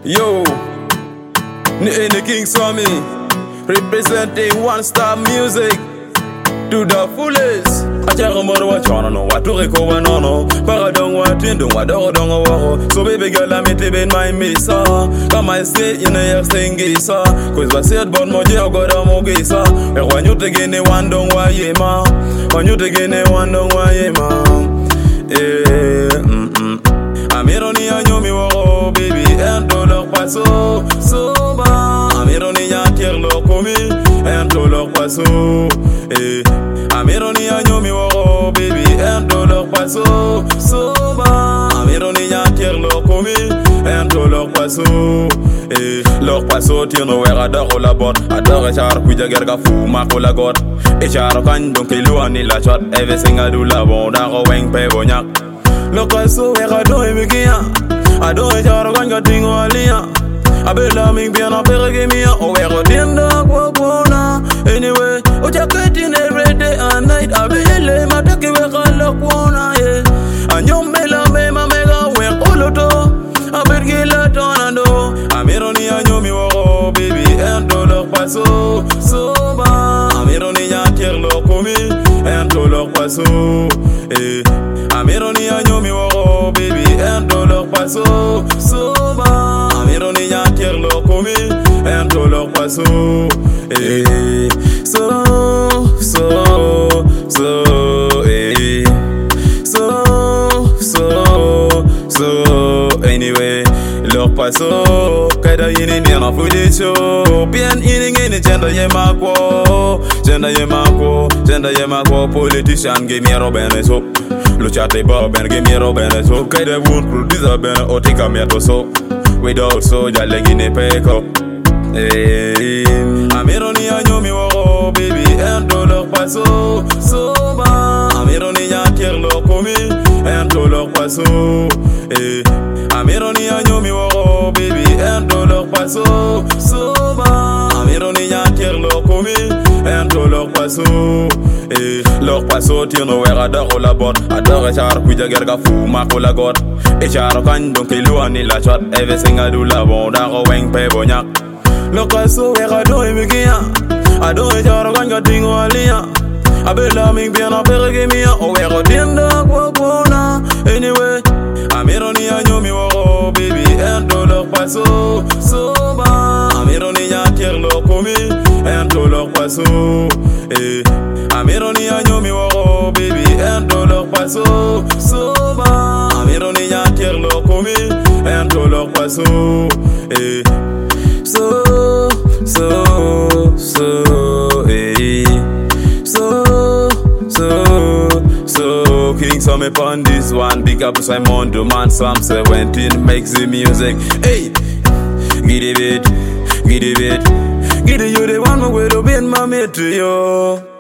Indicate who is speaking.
Speaker 1: Yo, the King Swami, representing One Star Music to the fullest. Acharamoro wachana no watureko wanono paradong watindong wadorodong waro. So baby girl I'm in my misa. Come I say in a year singisa. Cause I said bon moje ogoda mogisa. E wanyu tegene wandong wa yema. Wanyu tegene wandong wa yema. Amironi anyomi waro baby ento leur paso soba. Amironi yantier leur komi ento leur paso. Amironi anyomi waro baby ento leur paso soba. Amironi yantier leur komi ento leur paso. Leur paso tino wera daro la bot. Adore char kuja gerga fu mako la god. E charo kan donc elu ani la shot. Eve singa du la bon daro weng pe bonyak. Leur paso wera do emigia. Adore charo kan gatingo alia. Abela ming bien a pergemia. O wera dinda kwa bona. Anyway, o jaketin every day and night. Abele matake wera la kwana yeah. Anyombela me mamega wera oloto. Abergila tonando. Amironi anyomi waro baby ento leur paso soba. Amironi yantier leur komi ento leur paso. Amironi anyomi waro baby ento leur paso soba. Amironi yantier leur komi ento leur paso. Anyway, leur paso kada yini ni na fulicho bien yini ni jenda yemako politician give me robene so luchate ba ben give me robene so kada won producer ben otika meto so we also jalegi ne peko. Amironi anyomi waro baby ento leur paso soba. Amironi yantier leur komi ento leur paso. Amironi anyomi waro baby ento leur paso soba. Amironi yantier leur komi ento leur paso. Leur paso tino wera daro la bot. Adore char kuja gerga fu mako la god. E charo kan donc elu ani la shot. Eve singa du la bon daro weng pe bonyak. Leur paso wera do emigia. Adore charo kan gatingo alia. Abela ming bien a pergemia. O wera dinda kwa bona. Anyway, Amironi anyomi waro baby ento leur paso soba. Amironi yantier leur komi ento leur paso. Amironi anyomi waro baby ento leur paso soba. Amironi yantier leur komi ento leur paso. King Swami upon this one. Big up Simon Duman, Psalm 17 makes the music. Hey, get it, you the one who will be in my mate to you.